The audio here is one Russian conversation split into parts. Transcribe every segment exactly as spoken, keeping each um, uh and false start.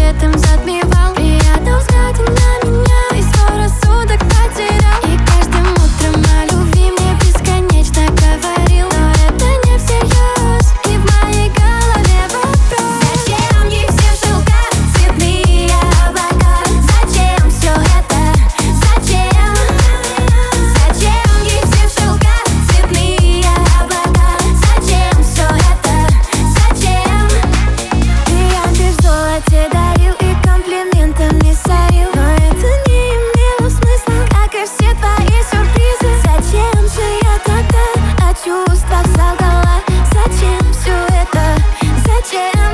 светом затмевал. Приятно взглядом на меня и свой рассудок потерял. И каждым утром о любви мне бесконечно говорил. Но это не всерьез, и в моей голове вопрос: зачем ей все шелка, цветные облака? Зачем все это? Зачем? Зачем ей все шелка, цветные облака? Зачем все это? Зачем? Бриллианты в золоте дарил и комплиментами сорил, но это не имело смысла, как и все твои сюрпризы. Зачем же я тогда о чувствах солгала? Зачем все это? Зачем?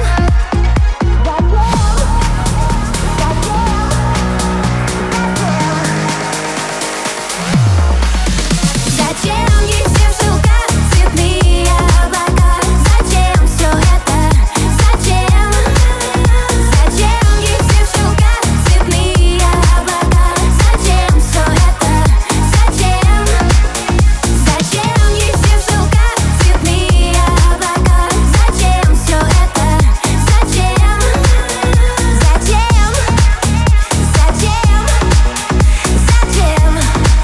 Зачем ей все шелка, цветные облака? Зачем все это? Зачем? Зачем ей все шелка, цветные облака? Зачем все это? Зачем? Зачем ей все шелка, цветные облака? Зачем все это? Зачем? Зачем? Зачем?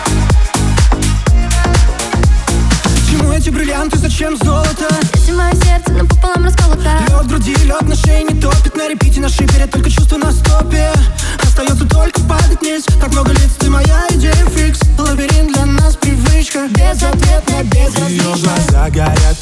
Зачем? Почему эти бриллианты, зачем золото? Если мое сердце напополам расколото, Лед в груди, лед на шее не топит. На репите, на шипере, только чувство на стопе. Остается только падать вниз. Так много лиц, ты моя идея фикс. Лабиринт для нас привычка, безответная, Ее безразличная. глаза горят